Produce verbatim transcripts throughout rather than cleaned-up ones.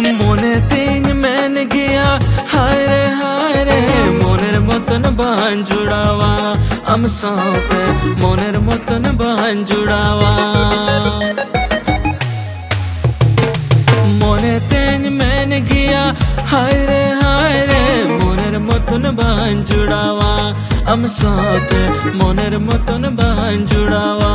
মনে তিন মেন গিয়া হায় রে হায় রে মনের মতন বান জুড়াওয়া আম সাথে মনের মতন বান জুড়াওয়া মনে তিন মেন গিয়া হায় রে হায় রে মনের মতন বান জুড়াওয়া আম সাথে মনের মতন বান জুড়াওয়া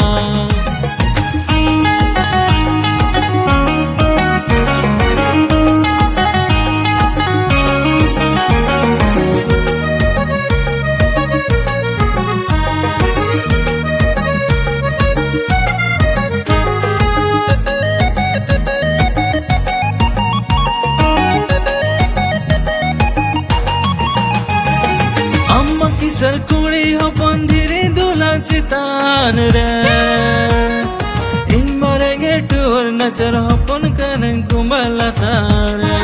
किसर कुड़ी हो पंदिरी दूल्हा चितान रे इन मरेंगे टूर नचर हो पन करें कुंबला तारे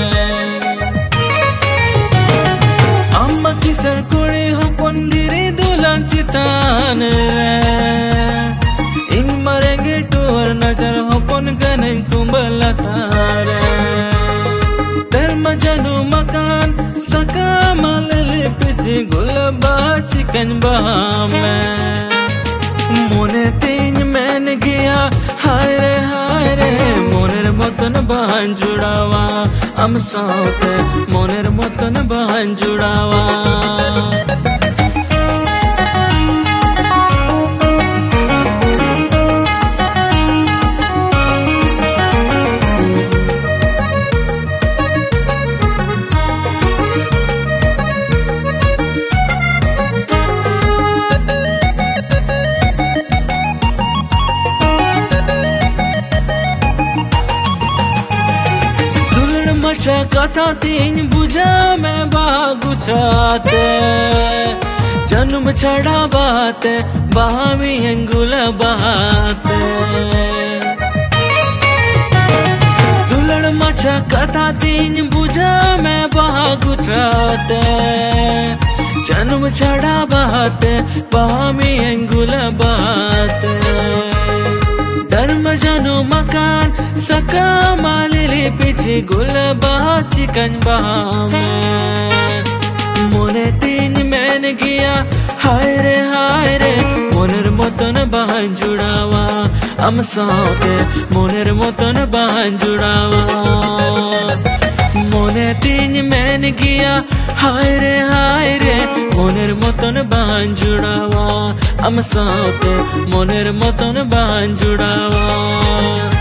अम्मा किसर कुड़ी हो पंदिरी दूल्हा चितान रे इन मरेंगे टूर नचर हो पन करें कुंबला तारे धर्म जनू मकान सका माल पिछे गुलबा चिकन बामे मोने तीन मैन गया हाय रे हाय रे मोनेर मतन बान जुड़ावा हम साथे मोनेर मतन बान जुड़ावा मचा कथा तीन बुझा में बागुचाते जन्म छड़ा बाते बामी अंगुल बाते दुलड़ मचा कथा तीन बुझा में बागुचाते जन्म छड़ा बाते बामी अंगुल बाते धर्म जनु मकान सका मालिली पिछे गुलबा चिकन बामे मोने तीन मैन गया हाय रे हाय रे मोनेर मतन बान जुड़ावा हम साथे मोनेर मतन बान जुड़ावा मोने तीन मैन गया हाय रे हाय रे मोनेर मतन बान जुड़ावा हम साथे मोनेर मतन बान जुड़ावा।